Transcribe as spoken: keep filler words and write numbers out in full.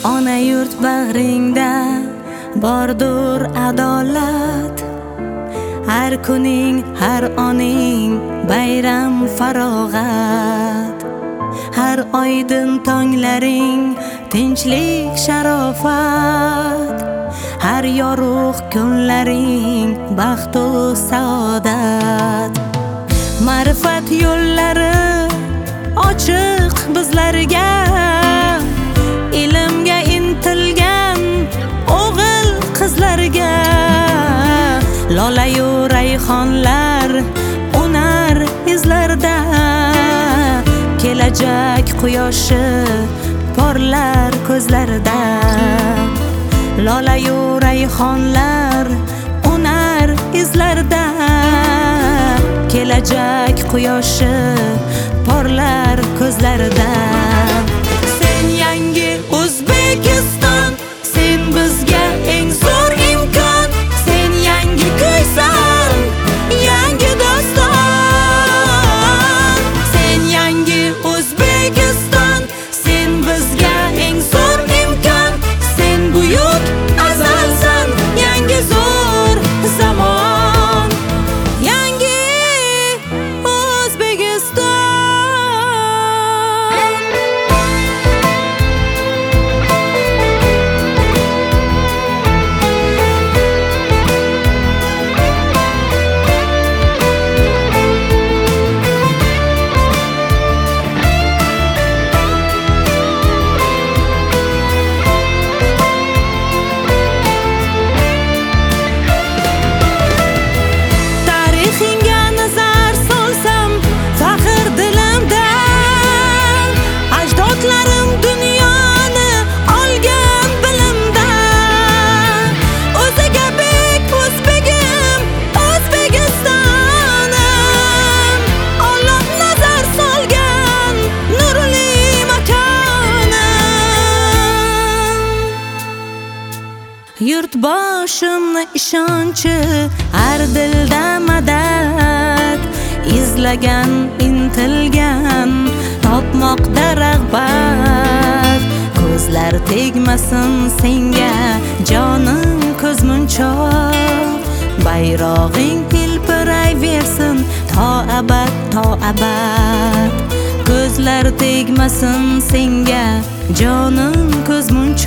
Ona yurt bag'ringda bordur adolat. Har kuning, har oning bayram farog'at. Har oydin tonglaring tinchlik sharofat. Har yorug' kunlaring baxt u saodat. Ma'rifat yo'llari ochiq bizlarga, ilmga intilgan o'g'il qizlarga. Lola-yu rayhonlar unar izlarda, kelajak quyoshi porlar ko'zlarida. Lola-yu rayhonlar unar izlarda, kelajak quyoshi porlar ko'zlarida. Sen yangi O'zbekiston, sen bizga eng zo'r imkon. Sen yangi kuysan, yangi doston. Sen yangi O'zbekiston, sen bizga eng zo'r imkon. Sen buyuk azalsan, yangi zo'r zamon. Yangi O'zbekiston. Yurt boshimni ishonchi, har dilda madad. Izlagan, intilgan, topmoqda rag'bat. Ko'zlar tegmasin senga, jonim ko'zmunchoq. Bayrog'ing hilpirayversin to abad, to abad. Ko'zlar tegmasin senga, jonim ko'zmunchoq.